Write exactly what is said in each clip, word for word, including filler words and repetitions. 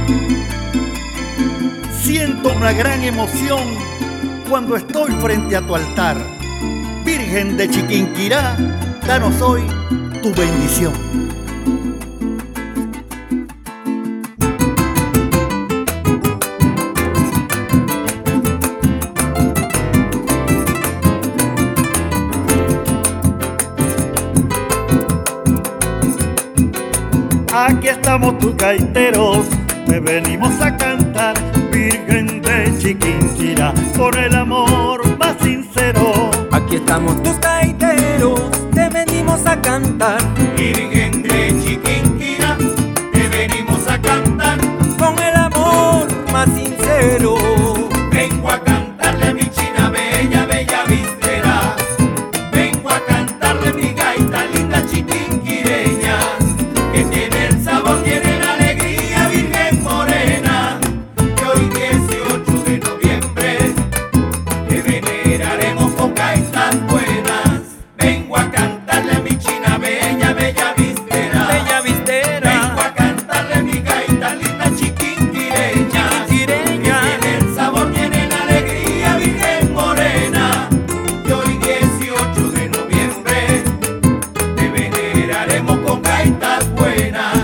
Siento una gran emoción cuando estoy frente a tu altar. Virgen de Chiquinquirá, danos hoy tu bendición. Aquí estamos tus gaiteros, te venimos a cantar, Virgen de Chiquinquirá, con el amor más sincero. Aquí estamos tus gaiteros, te venimos a cantar, Virgen de Chiquinquirá, te venimos a cantar, con el amor más sincero. Vengo a cantarle a mi china bella, bella víspera. Vengo a cantarle mi gaita linda chiquinquireña, que tiene el sabor, tiene la alegría, Virgen morena. Que hoy dieciocho de noviembre te veneraremos con gaitas buenas. Vengo a cantarle a mi china bella, bella víspera. Bella víspera. Vengo a cantarle mi gaita linda chiquinquireña, Chiquinquireña. que tiene el sabor, tiene la alegría, Virgen morena. Que hoy dieciocho de noviembre te veneraremos con gaitas buenas.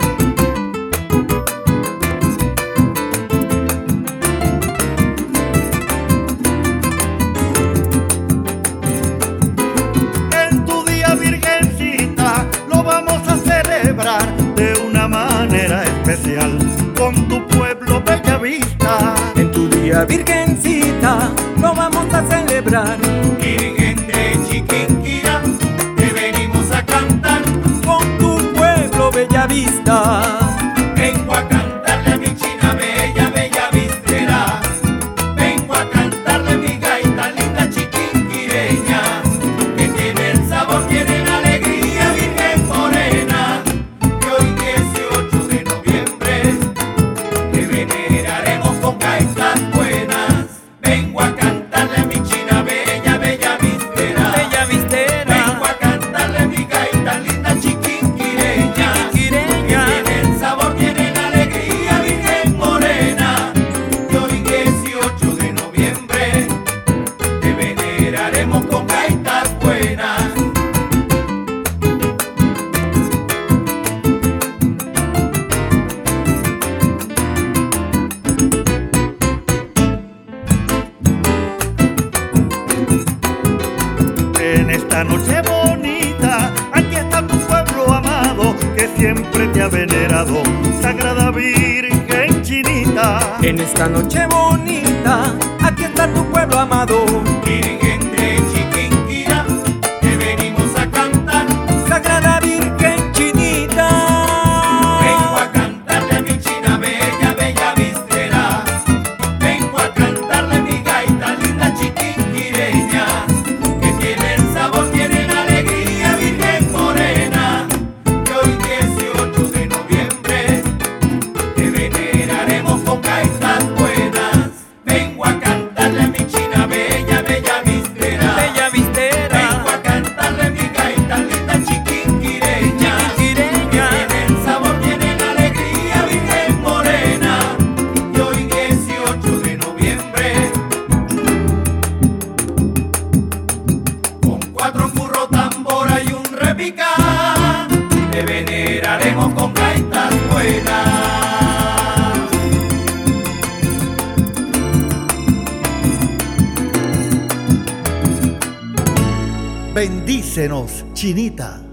En tu día, Virgencita, lo vamos a celebrar de una manera especial con tu pueblo Bellavista. En tu día, Virgencita, lo vamos a celebrar, Virgen de Chiquinquirá, te venimos a cantar, con tu pueblo Bellavista. vengo a cantarle a mi china bella, bella víspera. Vengo a cantarle mi gaita linda chiquinquireña, que tiene el sabor, tiene la alegría, Virgen morena. Que hoy dieciocho de noviembre te veneraremos con gaitas buenas. Vengo a cantarle a mi china bella, bella víspera. Bella víspera. Vengo a cantarle mi gaita linda chiquinquireña, Chiquinquireña. que tiene el sabor, tiene la alegría, Virgen morena. Que hoy dieciocho de noviembre te veneraremos con gaitas buenas. En esta noche bonita, aquí está tu pueblo amado, que siempre te ha venerado, Sagrada Virgen Chinita. En esta noche bonita, aquí está tu pueblo amado, Virgen de Chiquinquirá, te venimos a cantar. Sagrada Virgen Chinita. Vengo a cantarle a mi china bella, bella víspera. Vengo a cantarle mi gaita linda chiquinquireña, que tiene el sabor, tiene la alegría, Virgen morena. Que hoy dieciocho de noviembre te veneraremos con gaitas buenas. Vengo a cantarle a mi china bella, bella víspera. Bella víspera. Vengo a cantarle mi gaita linda chiquinquireña, Chiquinquireña. tiene el sabor, tiene la alegría, Virgen morena. Y hoy dieciocho de noviembre, con cuatro curros, tambora y un repicar, te veneraremos con gaitas buenas. Bendícenos, Chinita.